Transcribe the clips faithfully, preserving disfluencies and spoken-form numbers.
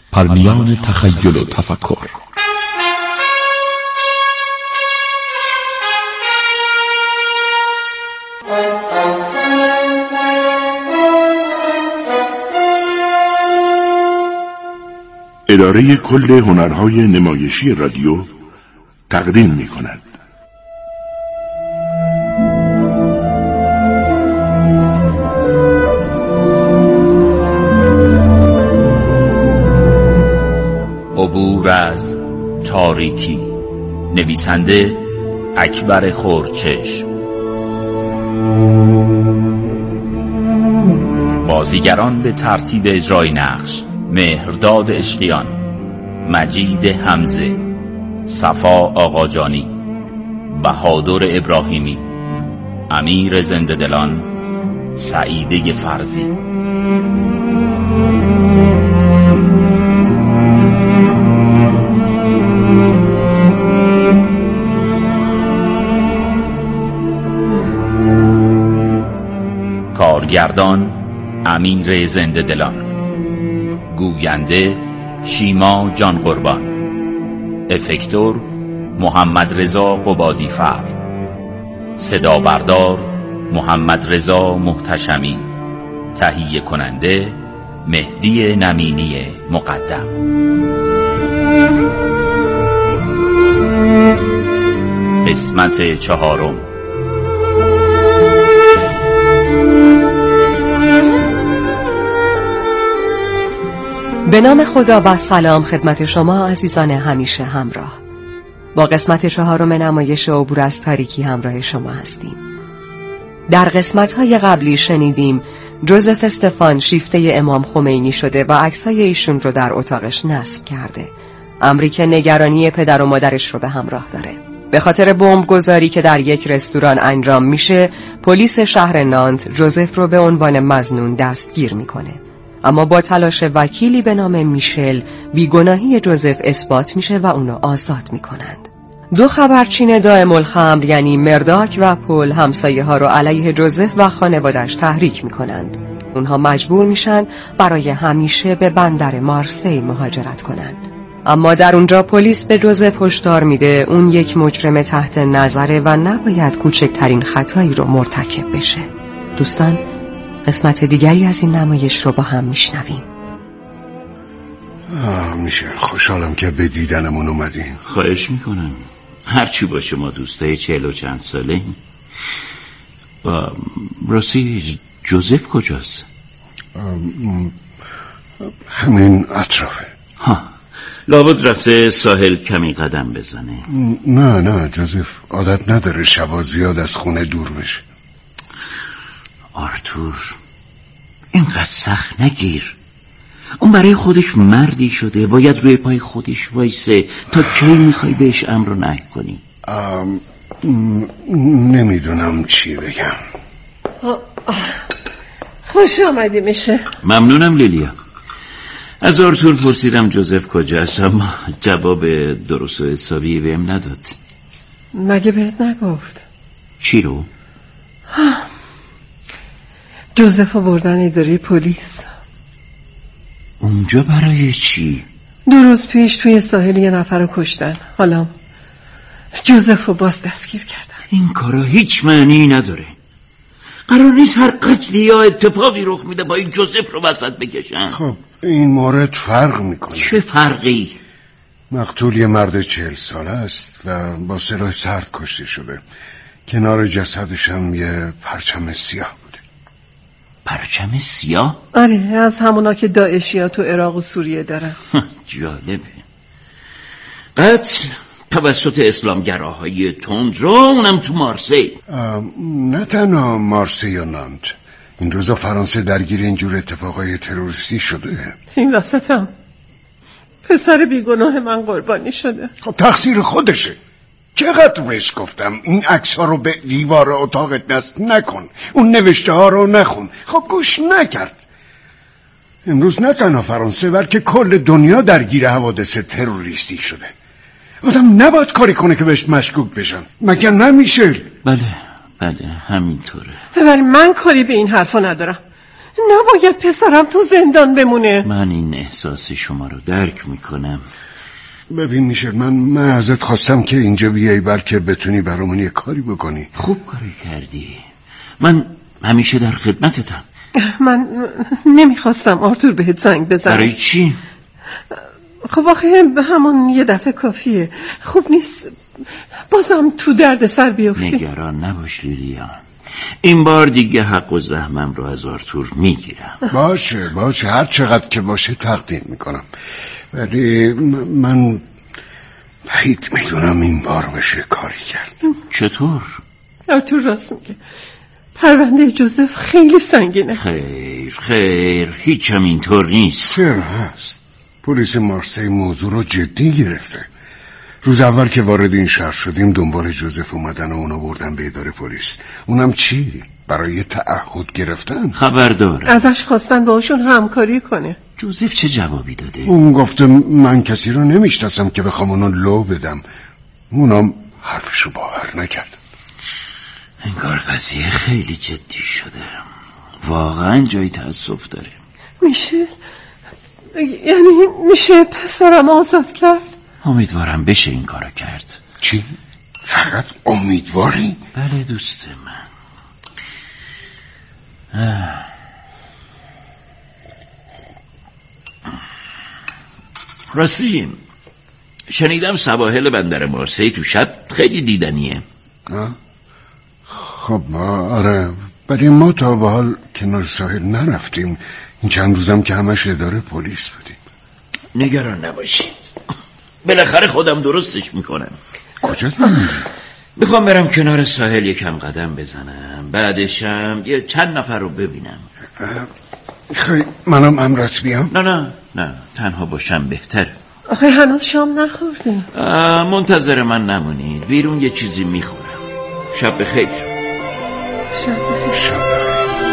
پرمیان تخیل و تفکر. اداره کل هنرهای نمایشی رادیو تقدیم می کند. عبور از تاریکی. نویسنده اکبر خردچشم. بازیگران به ترتیب اجرای نقش: مهرداد عشقیان، مجید حمزه، صفا آقاجانی، بهادر ابراهیمی، امیر زنده‌دلان، سعیده فرزی. کارگردان امیر زنده‌دلان. گوینده شیما جان قربان. افکتور محمد رضا قبادی فر. صدا بردار محمد رضا محتشمی. تهیه کننده مهدی نمینی مقدم. قسمت چهارم. به نام خدا و سلام خدمت شما عزیزان همیشه همراه. با قسمت چهارم نمایش عبور از تاریکی همراه شما هستیم. در قسمت‌های قبلی شنیدیم جوزف استفان شیفته امام خمینی شده و عکسای ایشون رو در اتاقش نصب کرده. امری که نگرانی پدر و مادرش رو به همراه داره. به خاطر بمب گذاری که در یک رستوران انجام میشه، پلیس شهر نانت جوزف رو به عنوان مظنون دستگیر میکنه. اما با تلاش وکیلی به نام میشل بیگناهی جوزف اثبات میشه و اونو آزاد میکنند. دو خبرچین دائم الخمر یعنی مرداک و پل همسایه ها رو علیه جوزف و خانوادش تحریک میکنند. اونها مجبور میشن برای همیشه به بندر مارسی مهاجرت کنند. اما در اونجا پلیس به جوزف هشدار میده اون یک مجرم تحت نظره و نباید کوچکترین خطایی رو مرتکب بشه. دوستان، قسمت دیگری از این نمایش رو با هم میشنویم. میشل، خوشحالم که به دیدنمون اومدین. خواهش میکنم. هرچی باشه ما دوستای چهل و چند ساله. راستی جوزف کجاست؟ همین اطرافه. ها، لابد رفته ساحل کمی قدم بزنه. نه نه، جوزف عادت نداره شبا زیاد از خونه دور بشه. آرتور، اینقدر سخت نگیر. اون برای خودش مردی شده، باید روی پای خودش وایسه. تا کی میخوای بهش امر و نهی کنی؟ نمیدونم چی بگم. خوش آمدی. میشه ممنونم لیلیا. از آرتور پرسیدم جوزف کجاست، اما جواب درست و حسابی بهم نداد. مگه بهت نگفت؟ چی رو؟ جوزف رو بردن اداره پلیس. اونجا برای چی؟ دو روز پیش توی ساحل یه نفر رو کشتن. حالا جوزف رو باز دستگیر کردن. این کارا هیچ معنی نداره. قرار نیست هر قتلی یا اتفاقی رخ میده با این جوزف رو وسط بکشن. خب این مورد فرق میکنه. چه فرقی؟ مقتول یه مرد چهل ساله است و با سلاح سرد کشته شده. کنار جسدش هم یه پرچم سیاه بوده. پرچم سیاه؟ آره، از همونا که داعشی ها تو عراق و سوریه دارن. جالبه. قتل توسط اسلامگراهای تندرو، اونم تو مارسی. نه تنها مارسی یا نانت. این روزا فرانسه درگیر اینجور اتفاقای تروریستی شده. این وسط هم پسر بیگناه من قربانی شده. خب تقصیر خودشه. چقدر بهش گفتم این عکس ها رو به دیوار اتاقت نصب نکن، اون نوشته ها رو نخون. خب گوش نکرد. امروز نه تنها فرانسه بلکه کل دنیا درگیر حوادث تروریستی شده. آدم نباید کاری کنه که بهش مشکوک بشن، مگر نمیشه؟ بله بله همینطوره. ولی من کاری به این حرفا ندارم. نباید پسرم تو زندان بمونه. من این احساس شما رو درک میکنم. ببین میشه من من ازت خواستم که اینجا بیای بلکه بتونی برامون یه کاری بکنی. خوب کاری کردی. من همیشه در خدمتتم. من نمیخواستم آرتور بهت زنگ بزنم. برای چی؟ خب آخه همون یه دفعه کافیه. خوب نیست بازم تو درد سر بیفتی. نگران نباش لیلیان، این بار دیگه حق و زحمم رو از آرتور میگیرم. باشه باشه هر چقدر که باشه تقدیم میکنم، ولی من بعید میدونم این بار بشه کاری کرد. چطور؟ آرتور راست میگه، پرونده جوزف خیلی سنگینه. خیر خیر هیچم اینطور نیست. چرا هست؟ پلیس مارسی موضوع رو جدی گرفته. روز اول که وارد این شهر شدیم دنبال جوزف اومدن و اونو بردن به اداره پلیس. اونم چی؟ برای تعهد گرفتن. خبر دارم. ازش خواستن باهاشون همکاری کنه. جوزف چه جوابی داده؟ اون گفته من کسی رو نمیشناسم که بخوام اونو لو بدم. اونم حرفشو باور نکرد. انگار قضیه خیلی جدی شده. واقعا جای تأسف داره. میشه یعنی میشه پسرم آزاد کرد؟ امیدوارم بشه این کارو کرد. چی؟ فقط امیدواری؟ بله دوست من. آه. راستی شنیدم سواحل بندر مارسی تو شب خیلی دیدنیه. آه؟ خب آره، ولی ما تا به حال کنار ساحل نرفتیم. این چند روزم که همش اداره پلیس بودیم. نگران نباشید، بالاخره خودم درستش میکنم. کجا میری؟ میخوام برم کنار ساحل یکم قدم بزنم، بعدشم یه چند نفر رو ببینم. خیلی منم امرت بیام؟ نه نه نه تنها باشم بهتر. آخه هنوز شام نخوردیم. منتظر من نمونید، بیرون یه چیزی میخورم. شب بخیر. شب بخیر. شب بخیر.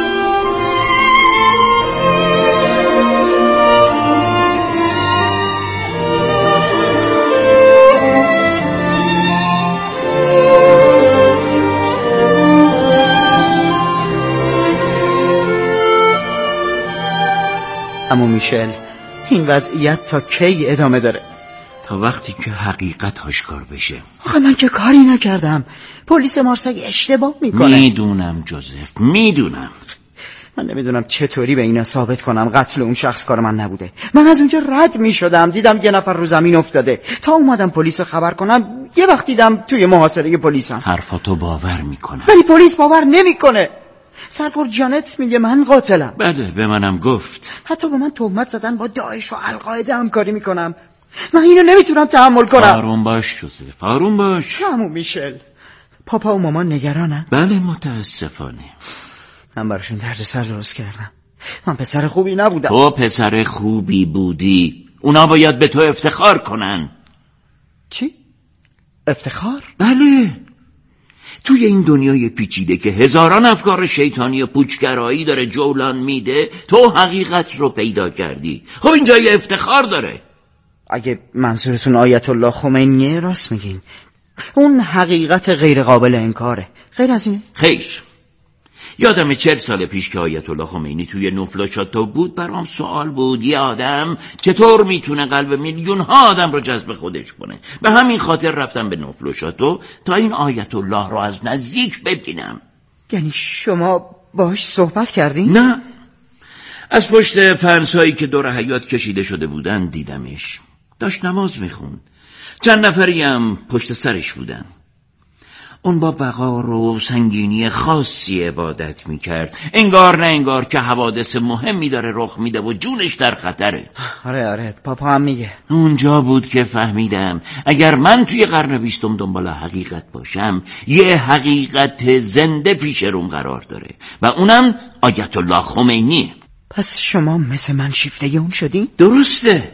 اما میشل این وضعیت تا کی ادامه داره؟ تا وقتی که حقیقت آشکار بشه. آخه من که کاری نکردم. پلیس مارسی اشتباه میکنه. میدونم جوزف، میدونم. من نمیدونم چطوری به اینا ثابت کنم قتل اون شخص کار من نبوده. من از اونجا رد میشدم، دیدم یه نفر رو زمین افتاده. تا اومدم پلیس خبر کنم یه وقت دیدم توی محاصره پلیسم. حرفاتو باور میکنم، ولی پلیس باور نمیکنه. سرپر جانت میگه من قاتلم. بله به منم گفت. حتی به من تهمت زدن با داعش و القاعده همکاری میکنم. من اینو نمیتونم تحمل کنم. آروم باش جوزف، آروم باش. عمو میشل، پاپا و مامان نگرانن؟ بله متاسفانه. من براشون دردسر درست کردم. من پسر خوبی نبودم. تو پسر خوبی بودی، اونا باید به تو افتخار کنن. چی؟ افتخار؟ بله. توی این دنیای پیچیده که هزاران افکار شیطانی و پوچگرایی داره جولان میده، تو حقیقت رو پیدا کردی. خب این جای افتخار داره. اگه منظورتون آیت الله خمینیه راست میگین. اون حقیقت غیر قابل انکاره. غیر از اینه؟ خیر. یادم چهل سال پیش که آیت الله خمینی توی نوفل شاتو بود، برام سوال بود یه آدم چطور میتونه قلب میلیون ها آدم رو جذب خودش کنه. به همین خاطر رفتم به نوفل شاتو تا این آیت الله رو از نزدیک ببینم. یعنی شما باهاش صحبت کردین؟ نه، از پشت فنسایی که دور حیاط کشیده شده بودن دیدمش. داشت نماز میخوند. چند نفری هم پشت سرش بودن. اون با وقار و سنگینی خاصی عبادت میکرد، انگار نه انگار که حوادث مهمی داره رخ میده و جونش در خطره. آره آره پاپا هم میگه. اونجا بود که فهمیدم اگر من توی قرن بیستم دنبال حقیقت باشم، یه حقیقت زنده پیش روم قرار داره و اونم آیت الله خمینیه. پس شما مثل من شیفته اون شدین؟ درسته.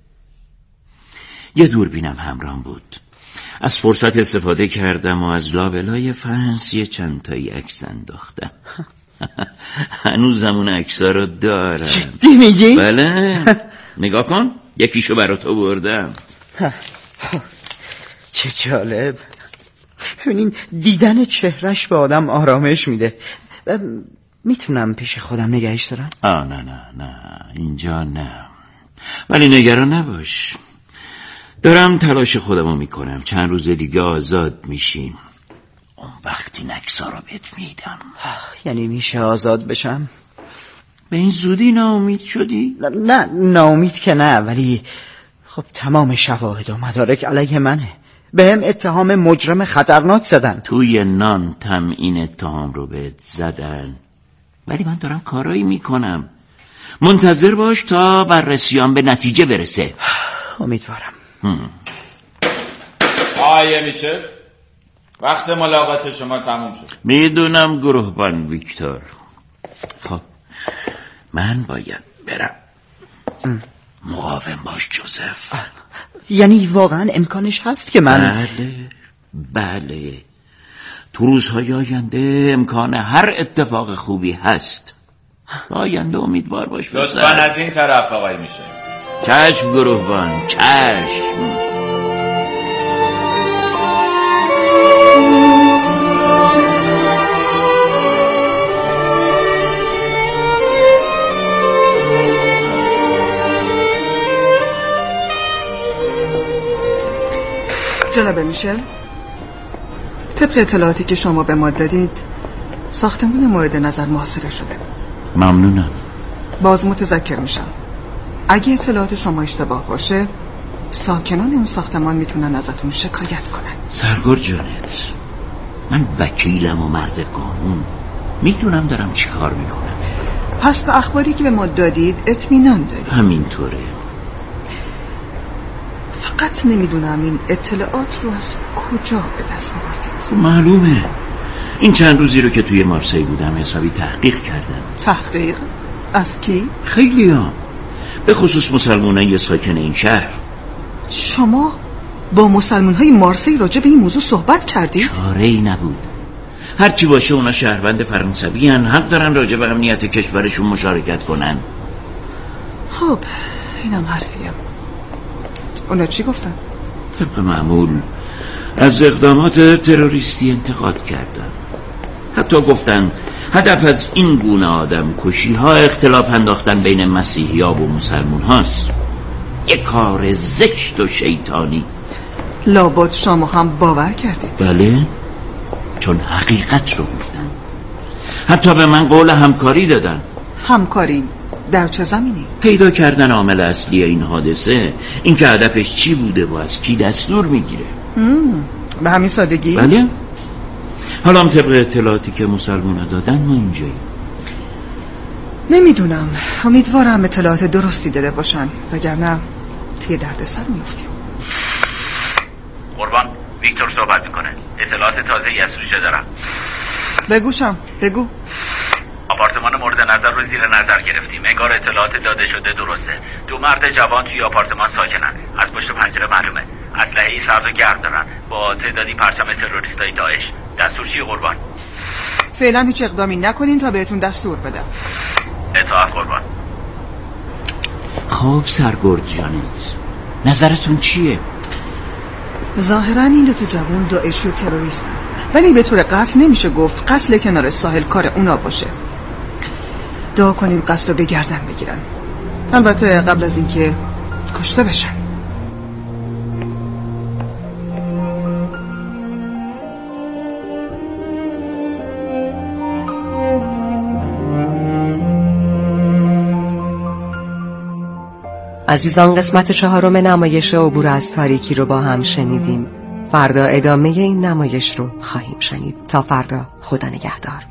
یه دوربینم همراهم بود. از فرصت استفاده کردم و از لابلای فنس یه چند تایی عکس انداختم. هنوزم اون عکس‌ها رو دارم. جدی میگی؟ بله. نگاه کن، یکیشو برات آوردم. چه جالب. ببینین دیدن چهرش به آدم آرامش میده. میتونم پیش خودم نگهش دارم؟ آه نه نه نه اینجا نه، ولی نگران نباش، دارم تلاش خودمو میکنم. چند روز دیگه آزاد میشیم، اون وقتی نکسا رو بهت میدم. یعنی میشه آزاد بشم؟ به این زودی ناامید شدی؟ نه, نه ناامید که نه، ولی خب تمام شواهد و مدارک علیه منه. به هم اتهام مجرم خطرناک زدن. توی نان تم این اتهام رو بهت زدن، ولی من دارم کارایی میکنم. منتظر باش تا بررسیان به نتیجه برسه. امیدوارم. آیه میشه وقت ملاقات شما تموم شد. میدونم گروهبان ویکتور. خب من باید برم. مقاوم باش جوزف. یعنی واقعا امکانش هست که من بله بله تو روزهای آینده امکان هر اتفاق خوبی هست. آینده امیدوار باش. لطفاً از این طرف آقای میشه. چشم گروهبان چشم. جناب میشل، طبق اطلاعاتی که شما به ما دادید ساختمان مورد نظر محاصره شده. ممنونم. باز متذکر میشم اگه اطلاعات شما اشتباه باشه ساکنان اون ساختمان میتونن ازتون شکایت کنن. سرگور جانت، من وکیلم و مرد قانون، میدونم دارم چی کار میکنم. پس به اخباری که به ما دادید اطمینان دارید؟ همینطوره. فقط نمیدونم این اطلاعات رو از کجا به دست آوردید. معلومه، این چند روزی رو که توی مارسی بودم حسابی تحقیق کردم. تحقیق؟ از کی؟ خیلی ها، به خصوص مسلمانای ساکن این شهر. شما با مسلمانهای مارسی راجع به این موضوع صحبت کردید؟ چاره‌ای نبود. هرچی باشه اونا شهروند فرانسوی هن، حق دارن راجع به امنیت کشورشون مشارکت کنن. خب اینم حرفیم. اونا چی گفتن؟ طبق معمول از اقدامات تروریستی انتقاد کردن. حتی گفتن هدف از این گونه آدم کشی ها اختلاف انداختن بین مسیحی ها و مسلمون هاست. یک کار زشت و شیطانی. لابد شما هم باور کردید؟ بله، چون حقیقت رو گفتن. حتی به من قول همکاری دادن. همکاری در چه زمینی؟ پیدا کردن عامل اصلی این حادثه، این که هدفش چی بوده و از کی دستور میگیره. به همین سادگی؟ بله. حالا هم طبق اطلاعاتی که مسلمونا دادن ما اینجاییم. نمیدونم، امیدوارم اطلاعات درستی داده باشن، وگرنه توی دردسر میفتیم. قربان، ویکتور صحبت میکنه. اطلاعات تازه‌ای از سوژه دارم. بگوشم، بگو. آپارتمان مورد نظر رو زیر نظر گرفتیم. انگار اطلاعات داده شده درسته. دو مرد جوان توی آپارتمان ساکنن. از پشت پنجره معلومه. اسلحه‌ای سرد و گرم دارن با تعدادی پرچم تروریستای داعش. دستور چی قربان؟ فعلا هیچ اقدامی نکنین تا بهتون دستور بدم. اطاعت قربان. خب سرگرد جانت، نظرتون چیه؟ ظاهرا این دو تا جوان داعشی و تروریستن، ولی به طور قطع نمیشه گفت قتل کنار ساحل کار اونا باشه. دعا کنین قتل رو به گردن بگیرن، البته قبل از اینکه کشته بشن. عزیزان، قسمت چهارم نمایش عبور از تاریکی رو با هم شنیدیم. فردا ادامه این نمایش رو خواهیم شنید. تا فردا، خدا نگهدار.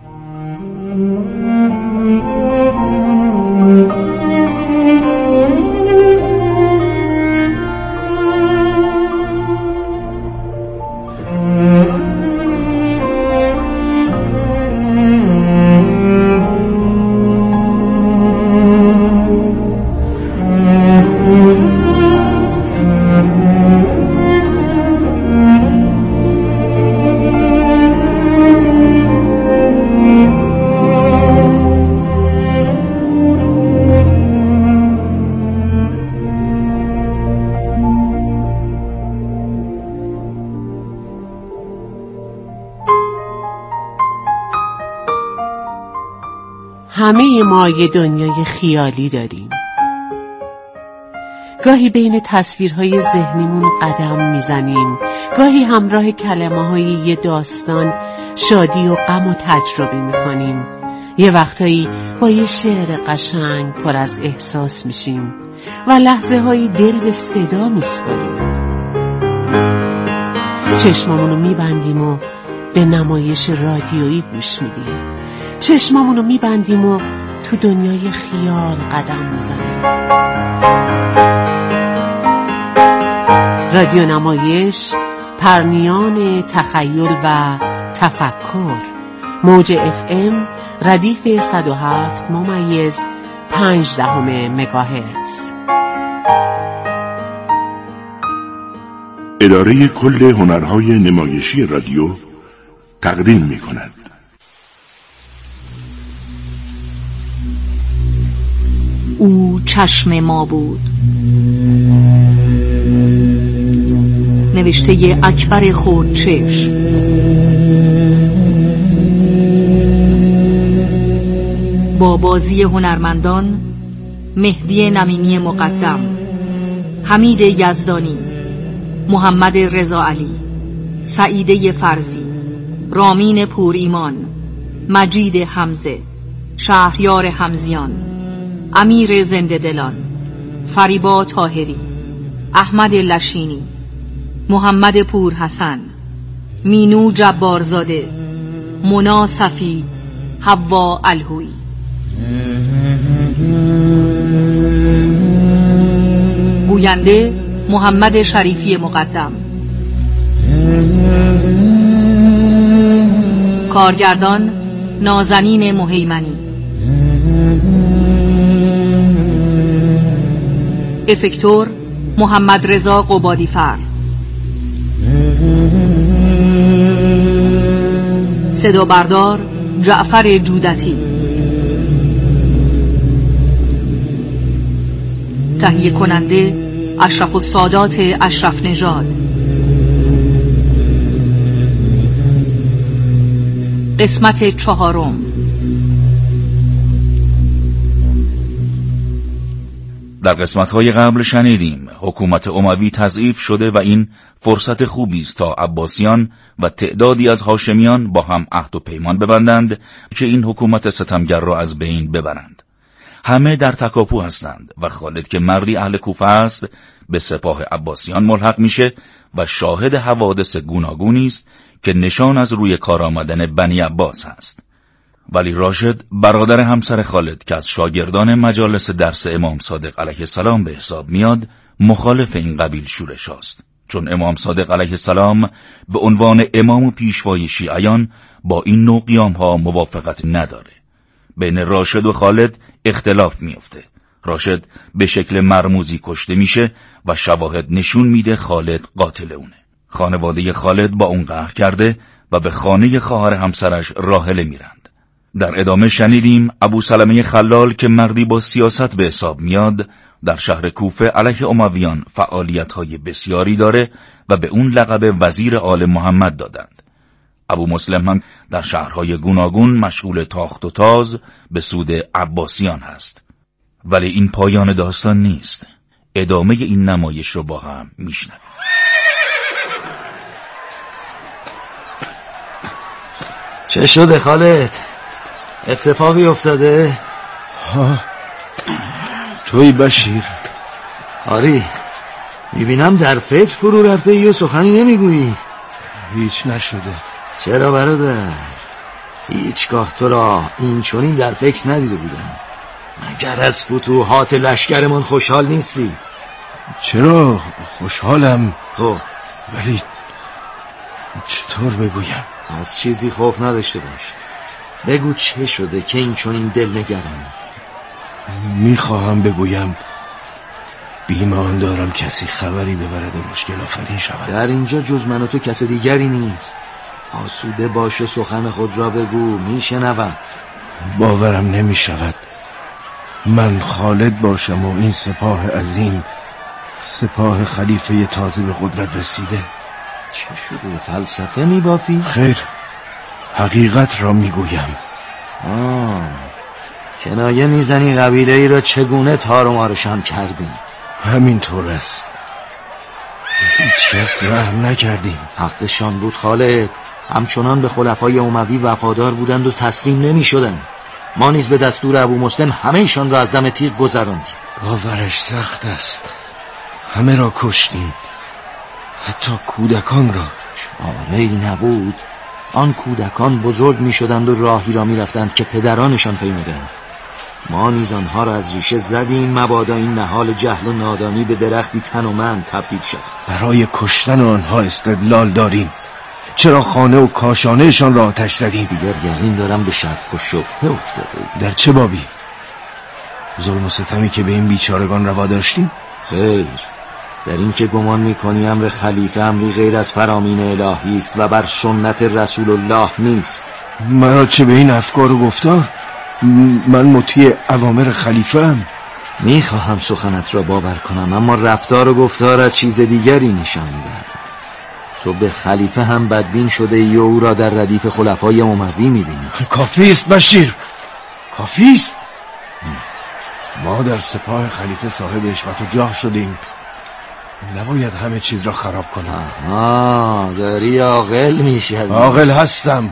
همه ما یه دنیای خیالی داریم. گاهی بین تصویرهای ذهنیمون قدم میزنیم، گاهی همراه کلمه‌های یه داستان شادی و غم و تجربه میکنیم. یه وقتایی با یه شعر قشنگ پر از احساس میشیم و لحظه هایی دل به صدا میسپاریم. چشمامونو میبندیم و به نمایش رادیویی گوش میدیم. چشمامونو میبندیم و تو دنیای خیال قدم میزنیم. رادیو نمایش، پرنیان تخیل و تفکر. موج اف ام ردیف صد و هفت ممیز پنج دهم مگاهرتز. اداره کل هنرهای نمایشی رادیو تقدیم می کند. او چشم ما بود. نوشته اکبر خردچشم. با بازی هنرمندان: مهدی نمینی مقدم، حمید یزدانی، محمد رضا علی، سعیده فرزی، رامین پور ایمان، مجید حمزه، شهریار حمزیان، امیر زنده دلان، فریبا طاهری، احمد لشینی، محمد پور حسن، مینو جبارزاده، مونا صفی، حوا الهویی. گوینده: محمد شریفی مقدم. کارگردان: نازنین مهیمنی. افکتور: محمد رضا قبادیفر. صدا بردار: جعفر جودتی. تهیه کننده: اشرف السادات اشرف نژاد. قسمت چهارم. در قسمت‌های قبل شنیدیم حکومت اموی تضعیف شده و این فرصت خوبی است تا عباسیان و تعدادی از هاشمیان با هم عهد و پیمان ببندند که این حکومت ستمگر را از بین ببرند. همه در تکاپو هستند و خالد که مردی اهل کوفه است به سپاه عباسیان ملحق میشه و شاهد حوادث گوناگونی است که نشان از روی کار آمدن بنی عباس است. ولی راشد برادر همسر خالد که از شاگردان مجالس درس امام صادق علیه السلام به حساب میاد، مخالف این قبیل شورش است، چون امام صادق علیه السلام به عنوان امام و پیشوای شیعیان با این نوع قیام ها موافقت نداره. بین راشد و خالد اختلاف میفته. راشد به شکل مرموزی کشته میشه و شواهد نشون میده خالد قاتل اونه. خانواده خالد با اون قهر کرده و به خانه خواهر همسرش راحله میرند. در ادامه شنیدیم ابو سلمه خلال که مردی با سیاست به حساب میاد، در شهر کوفه علیه امویان فعالیت‌های بسیاری داره و به اون لقب وزیر آل محمد دادند. ابو مسلم هم در شهرهای گوناگون مشغول تاخت و تاز به سود عباسیان هست. ولی این پایان داستان نیست. ادامه این نمایش رو با هم میشنویم. چه شده خالد؟ اتفاقی افتاده؟ ها توی بشیر؟ آری میبینم در فکر فرو رفته یا سخنی نمیگویی. هیچ نشده. چرا برادر؟ هیچگاه تو را این چنین در فکر ندیده بودم. مگر از فتوحات لشکرمان خوشحال نیستی؟ چرا خوشحالم. خب ولی چطور بگویم؟ از چیزی خوف نداشته باش. بگو چه شده که این چنین دل نگرانی؟ میخواهم بگویم بیمان دارم کسی خبری ببرد و مشکل آفرین شود. در اینجا جز من و تو کس دیگری نیست. آسوده باش و سخن خود را بگو، میشنوم. باورم نمیشود من خالد باشم و این سپاه عظیم، سپاه خلیفه تازه به قدرت رسیده. چه شده؟ فلسفه میبافی؟ خیر، حقیقت را میگویم. آه کنایه میزنی قبیله ای را چگونه تار و مارشان کردیم؟ همینطور است. هیچ کس رحم نکردیم. حقشان بود خالد. همچنان به خلفای اموی وفادار بودند و تسلیم نمی شدند. ما نیز به دستور ابو مسلم همه ایشان را از دم تیغ گذراندیم. باورش سخت است. همه را کشتیم، حتی کودکان را. چاره‌ای نبود. آن کودکان بزرگ می شدند و راهی را می رفتند که پدرانشان پیمودند. ما نیز آنها را از ریشه زدیم مبادا این نهال جهل و نادانی به درختی تنومند تبدیل شد. برای کشتن آنها استدلال داریم. چرا خانه و کاشانهشان را آتش زدیم؟ دیگر یقین دارم به شک و شبهه افتاده. در چه بابی؟ ظلم و ستمی که به این بیچارگان روا داشتیم؟ خیر، در این که گمان میکنی امر خلیفه امری غیر از فرامین الهی است و بر سنت رسول الله نیست. مرا چه به این افکار و گفتار؟ من مطیع اوامر خلیفه ام. میخواهم سخنت را باور کنم، اما رفتار و گفتارت چیز دیگری نشان میدهد. تو به خلیفه هم بدبین شده ای و او را در ردیف خلفای اموی میبینی. کافی است بشیر، کافی است. ما در سپاه خلیفه صاحب اشوت و جاه شدیم، نباید همه چیز را خراب کنیم. آها، داری عاقل میشی. عاقل هستم،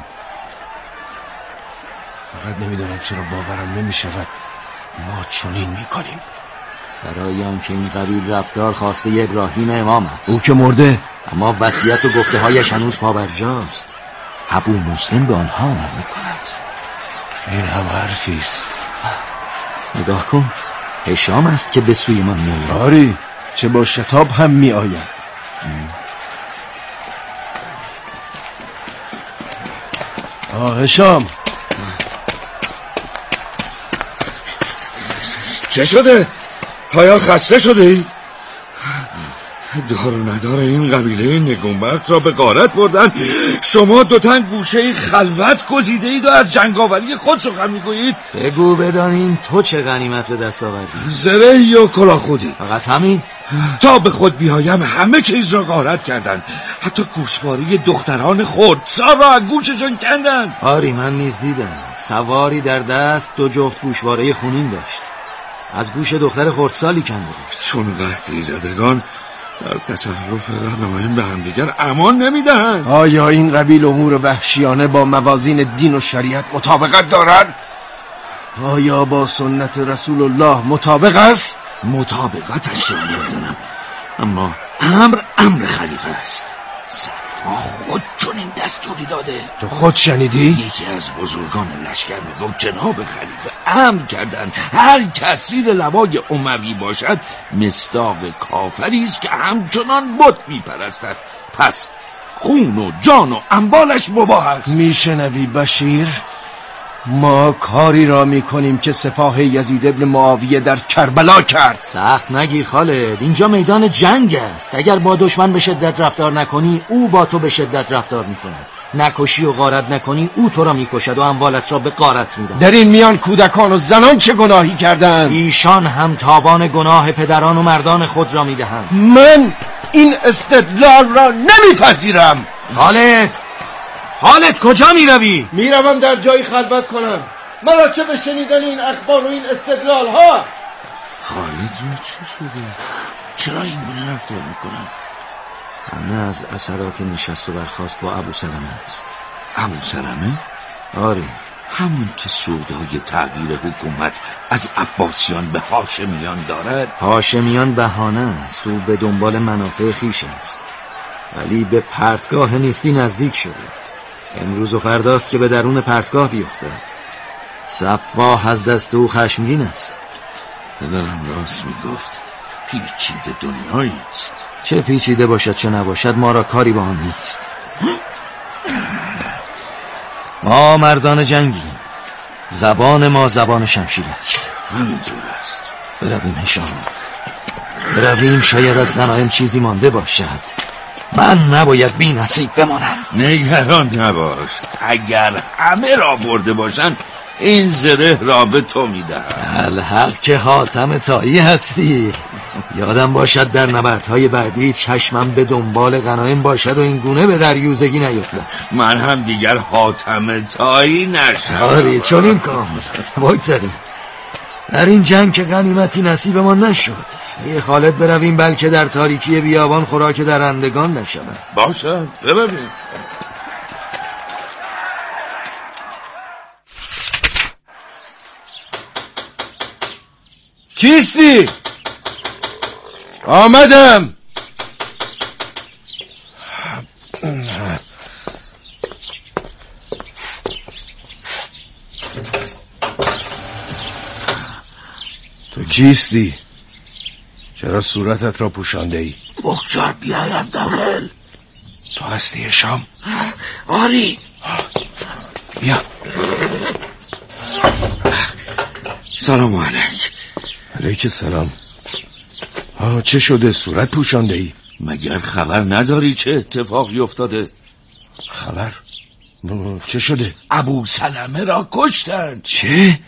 فقط نمیدونم چرا باورم نمیشود ما چنین میکنیم. برای آنکه این قبیل رفتار خواسته ابراهیم امام است. او که مرده، اما وصیت و گفته هایش هنوز پابرجاست. ابو مسلم به آنها عمل میکند. این هم حرفی است. نگاه کن، هشام است که به سوی من میآید. آری، چه با شتاب هم میآید. آه هشام، چه شده؟ آیا خسته شده اید؟ دار و ندار این قبیله نگونبخت را به غارت بردن. شما دو تن گوشه خلوت گزیده اید و از جنگاوری خود سخن میگویید. بگو بدانیم تو چه غنیمت به دست آوردی؟ زرهی و کلاه خودی. فقط همین؟ تا به خود بیایم همه چیز را غارت کردند، حتی گوشواره دختران خردسال را از گوششان کندند. آری، من نیز دیدم. سواری در دست دو جفت گوشواره خونین داشت، از گوش دختر خردسالی کنده بود. چون قحطی زدگان در تصرف غنایم به هم دیگر امان نمیدهند. آیا این قبیل امور وحشیانه با موازین دین و شریعت مطابقت دارد؟ آیا با سنت رسول الله مطابق است؟ مطابقتش را نمیدونم، اما امر امر خلیفه است. ما خود چون این دستوری داده. تو خود شنیدی؟ یکی از بزرگان لشکر میگفت جناب خلیفه امر کردند هر کسی لوای اموی باشد مصداق کافری است که همچنان بت میپرستد، پس خون و جان و اموالش مباح است. میشنوی بشیر؟ ما کاری را میکنیم که سپاه یزید ابن معاویه در کربلا کرد. سخت نگیر خالد، اینجا میدان جنگ است. اگر با دشمن به شدت رفتار نکنی او با تو به شدت رفتار میکند. نکشی و غارت نکنی او تو را میکشد و اموالت را به غارت میدهد. در این میان کودکان و زنان چه گناهی کردند؟ ایشان هم تاوان گناه پدران و مردان خود را میدهند. من این استدلال را نمیپذیرم. خالد خالد کجا می روی؟ می روم در جایی خلوت کنم. مرا چه به شنیدن این اخبار و این استدلال ها؟ خالد رو چه شده؟ چرا این گونه رفتار میکنم؟ همه از اثرات نشست و برخاست با ابو سلمه است. ابو سلمه؟ آره، همون که سودای تغییر حکومت از عباسیان به هاشمیان دارد. هاشمیان بهانه است، او به دنبال منافع خویش است، ولی به پرتگاه نیستی نزدیک شده. امروز و فرداست که به درون پرتگاه بیفتد. صفاح از دست او خشمگین است. پدرم راست میگفت، پیچیده دنیایی است. چه پیچیده باشد چه نباشد ما را کاری با آن نیست. ما مردان جنگیم، زبان ما زبان شمشیر است. همینطور است. برویم هشام، برویم، شاید از غنایم چیزی مانده باشد. من نباید بی نصیب بمانم. نگران نباش، اگر همه را برده باشند این زره را به تو میدهم. الحق که حاتم طایی هستی. یادم باشد در نبردهای بعدی چشمم به دنبال غنایم باشد و این گونه به دریوزگی نیفتم. من هم دیگر حاتم طایی نشم. آره چون این کام بگذاریم. در این جنگ که غنیمتی نصیب ما نشد. ای خالد برویم بلکه در تاریکی بیابان خوراک درندگان نشود. باشه برویم. کیستی؟ آمدم. تو کیستی؟ چرا صورتت را پوشانده ای؟ بگذار بیایم داخل. تو هستی هشام؟ آری. بیا. سلام علیک. علیک سلام. آه چه شده صورت پوشانده ای؟ مگر خبر نداری چه اتفاقی افتاده؟ خبر؟ چه شده؟ ابو سلمه را کشتند. چه؟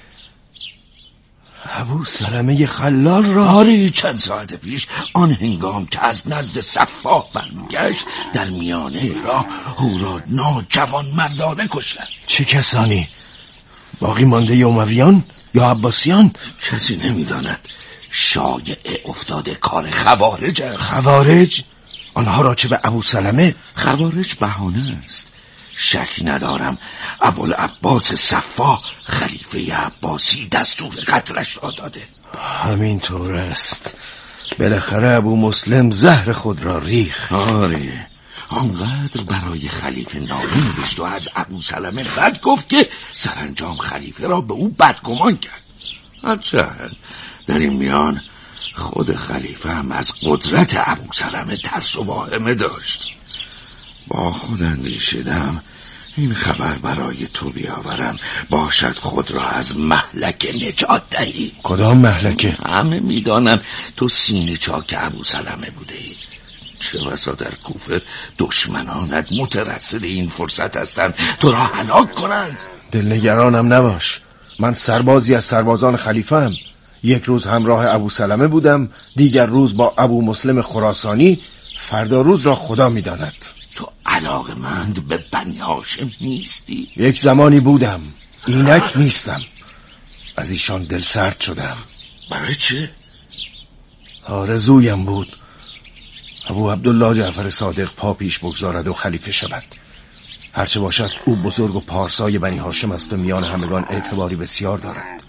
ابو سلمه خلال را؟ آری چند ساعت پیش آن هنگام که از نزد صفا برمیگشت در میانه راه او را ناجوان مردانه کشتند. چه کسانی؟ باقی مانده امویان یا عباسیان؟ کسی نمیداند. شایعه افتاده کار خوارج است. خوارج؟ آنها را چه به ابو سلمه؟ خوارج بهانه است. شک ندارم ابوالعباس صفا خلیفه عباسی دستور قتلش را داده. همینطور است. بالاخره ابو مسلم زهر خود را ریخت. آره آنقدر برای خلیفه نامه نوشت و از ابو سلمه بد گفت که سرانجام خلیفه را به او بدگمان کرد. هرچند در این میان خود خلیفه هم از قدرت ابو سلمه ترس و واهمه داشت. با خود اندیشیدم این خبر برای تو بیاورم باشد خود را از مهلک نجات دهی. کدام مهلکه؟ همه میدانم تو سینه چاک ابو سلمه بوده ای. چه بسا در کوفه دشمنانت مترصد این فرصت هستند تو را هلاک کنند. دلنگرانم نباش. من سربازی از سربازان خلیفه ام. یک روز همراه ابو سلمه بودم، دیگر روز با ابو مسلم خراسانی، فردا روز را خدا میداند. تو علاقمند به بنی هاشم نیستی؟ یک زمانی بودم، اینک نیستم. از ایشان دل سرد شدم. برای چه؟ آرزویم بود ابو عبدالله جعفر صادق پا پیش بگذارد و خلیفه شود. هرچه باشد او بزرگ و پارسای بنی هاشم است و میان همگان اعتباری بسیار دارد.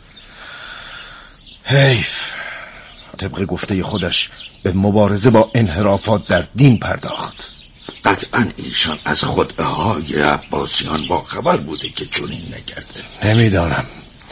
حیف طبق گفته خودش به مبارزه با انحرافات در دین پرداخت. قطعا ایشان از خدعه‌های عباسیان با خبر بوده که چنین نکرده. نمیدانم.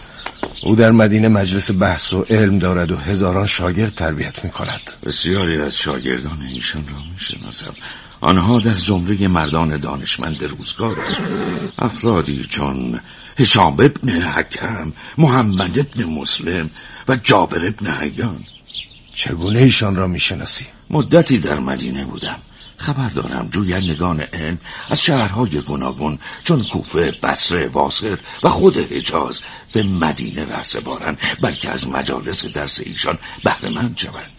او در مدینه مجلس بحث و علم دارد و هزاران شاگرد تربیت می کند. بسیاری از شاگردان ایشان را می شناسم. آنها در زمره مردان دانشمند روزگارند. افرادی چون هشام ابن حکم، محمد ابن مسلم و جابر ابن حیان. چگونه ایشان را می شناسی؟ مدتی در مدینه بودم. خبر دارم جویندگان علم از شهرهای گوناگون چون کوفه، بصره، واسط و خود حجاز به مدینه رسه بارند بلکه از مجالس درس ایشان بهره مند شوند.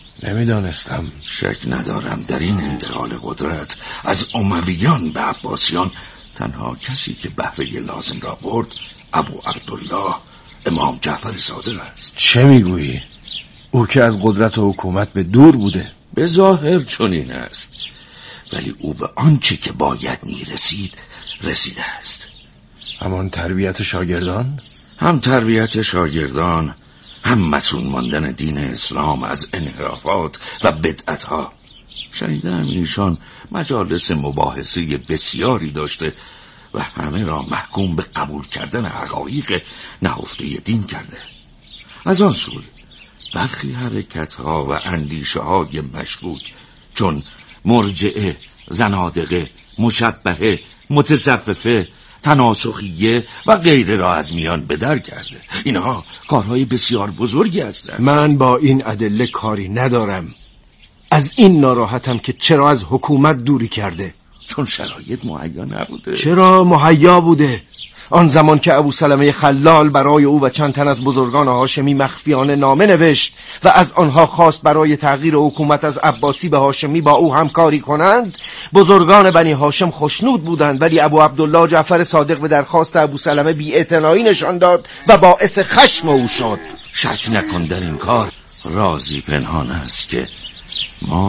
نمیدانستم. شک ندارم در این انتقال قدرت از امویان به عباسیان تنها کسی که بهره لازم را برد ابو عبدالله امام جعفر صادق است. چه میگویی؟ او که از قدرت و حکومت به دور بوده. به ظاهر چنین است ولی او به آنچه که باید میرسید رسیده است. همان تربیت شاگردان؟ هم تربیت شاگردان هم مسئول ماندن دین اسلام از انحرافات و بدعتها. شنیدم ایشان مجالس مباحثه بسیاری داشته و همه را محکوم به قبول کردن حقایق نهفته دین کرده. از آن سوی برخی حرکتها و اندیشه های مشکوک چون مرجعه، زنادقه، مشبهه، متصففه، تناسخیه و غیره را از میان بدر کرده. اینها کارهای بسیار بزرگی هستند. من با این ادله کاری ندارم. از این ناراحتم که چرا از حکومت دوری کرده. چون شرایط مهیا نبوده. چرا مهیا بوده؟ آن زمان که ابو سلمه خلال برای او و چند تن از بزرگان هاشمی مخفیانه نامه نوشت و از آنها خواست برای تغییر حکومت از عباسی به هاشمی با او همکاری کنند، بزرگان بنی هاشم خوشنود بودند، ولی ابو عبدالله جعفر صادق به درخواست ابو سلمه بی‌اعتنایی نشان داد و باعث خشم او شد. شک نکن در این کار رازی پنهان است که ما